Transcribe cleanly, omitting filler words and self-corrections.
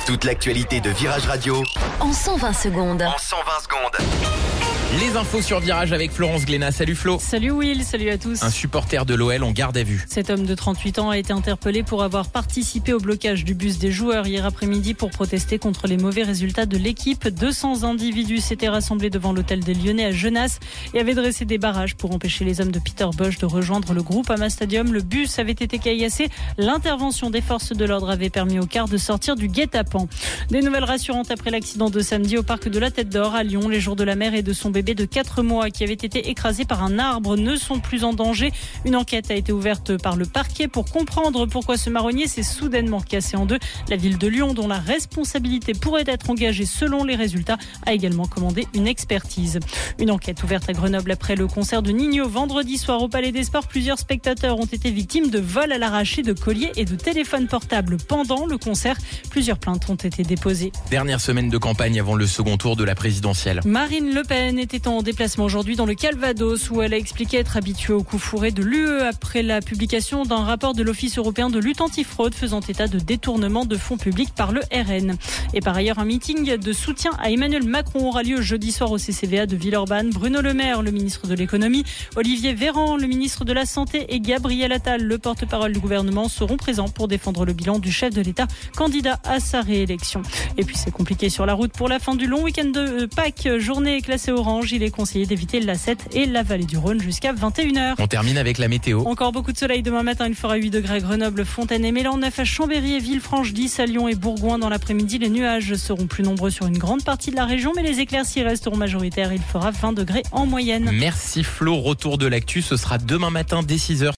Toute l'actualité de Virage Radio en 120 secondes. Les infos sur Virage avec Florence Glénat. Salut Flo. Salut Will, salut à tous. Un supporter de l'OL en garde à vue. Cet homme de 38 ans a été interpellé pour avoir participé au blocage du bus des joueurs hier après-midi pour protester contre les mauvais résultats de l'équipe. 200 individus s'étaient rassemblés devant l'hôtel des Lyonnais à Genasse et avaient dressé des barrages pour empêcher les hommes de Peter Bosz de rejoindre le groupe Ama Stadium. Le bus avait été caillassé. L'intervention des forces de l'ordre avait permis aux cars de sortir du guet-apens. Des nouvelles rassurantes après l'accident de samedi au parc de la Tête d'Or à Lyon. Les jours de la mère et de son bébé de 4 mois qui avait été écrasé par un arbre ne sont plus en danger. Une enquête a été ouverte par le parquet pour comprendre pourquoi ce marronnier s'est soudainement cassé en deux. La ville de Lyon, dont la responsabilité pourrait être engagée selon les résultats, a également commandé une expertise. Une enquête ouverte à Grenoble après le concert de Ninho vendredi soir au Palais des Sports. Plusieurs spectateurs ont été victimes de vols à l'arraché de colliers et de téléphones portables pendant le concert. Plusieurs plaintes ont été déposées. Dernière semaine de campagne avant le second tour de la présidentielle. Marine Le Pen était en déplacement aujourd'hui dans le Calvados où elle a expliqué être habituée au coup fourré de l'UE après la publication d'un rapport de l'Office européen de lutte antifraude faisant état de détournement de fonds publics par le RN. Et par ailleurs, un meeting de soutien à Emmanuel Macron aura lieu jeudi soir au CCVA de Villeurbanne. Bruno Le Maire, le ministre de l'économie, Olivier Véran, le ministre de la Santé et Gabriel Attal, le porte-parole du gouvernement, seront présents pour défendre le bilan du chef de l'État, candidat à sa réélection. Et puis c'est compliqué sur la route pour la fin du long week-end de Pâques. Journée classée orange. Il est conseillé d'éviter la 7 et la vallée du Rhône jusqu'à 21h. On termine avec la météo. Encore beaucoup de soleil demain matin. Il fera 8 degrés à Grenoble, Fontaine et Mélan, 9 à Chambéry et Villefranche, 10 à Lyon et Bourgoin. Dans l'après-midi, les nuages seront plus nombreux sur une grande partie de la région, mais les éclaircies resteront majoritaires. Il fera 20 degrés en moyenne. Merci Flo. Retour de l'actu, ce sera demain matin dès 6h.